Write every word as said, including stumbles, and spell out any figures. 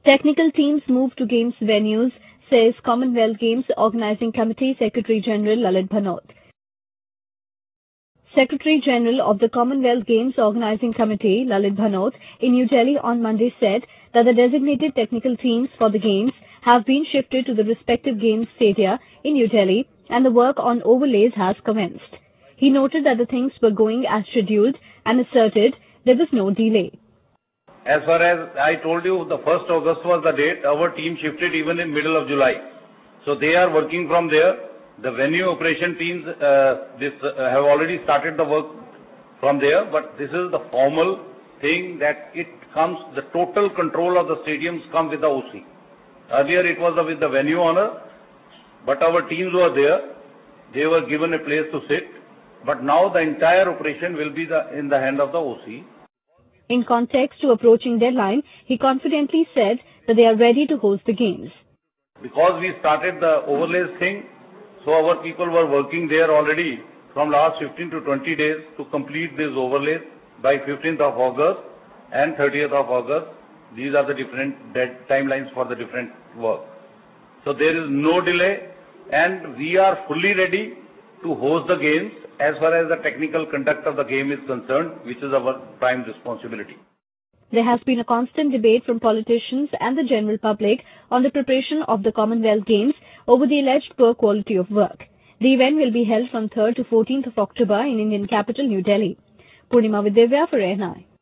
Technical teams move to Games venues, says Commonwealth Games Organising Committee Secretary General Lalit Bhanot. Secretary General of the Commonwealth Games Organising Committee, Lalit Bhanot, in New Delhi on Monday said that the designated technical teams for the Games have been shifted to the respective Games stadia in New Delhi and the work on overlays has commenced. He noted that the things were going as scheduled and asserted there was no delay. As far as I told you, the first of August was the date. Our team shifted even in middle of July. So they are working from there. The venue operation teams uh, this, uh, have already started the work from there, but this is the formal thing that it comes, the total control of the stadiums come with the O C. Earlier it was with the venue owner, but our teams were there. They were given a place to sit, but now the entire operation will be the, in the hand of the O C. In context to approaching deadline, he confidently said that they are ready to host the Games. Because we started the overlays thing, so our people were working there already from last fifteen to twenty days to complete these overlays by fifteenth of August and thirtieth of August. These are the different dead timelines for the different work. So there is no delay and we are fully ready to host the Games as far as the technical conduct of the game is concerned, which is our prime responsibility. There has been a constant debate from politicians and the general public on the preparation of the Commonwealth Games over the alleged poor quality of work. The event will be held from third to fourteenth of October in Indian capital New Delhi. Purnima with Divya for A N I.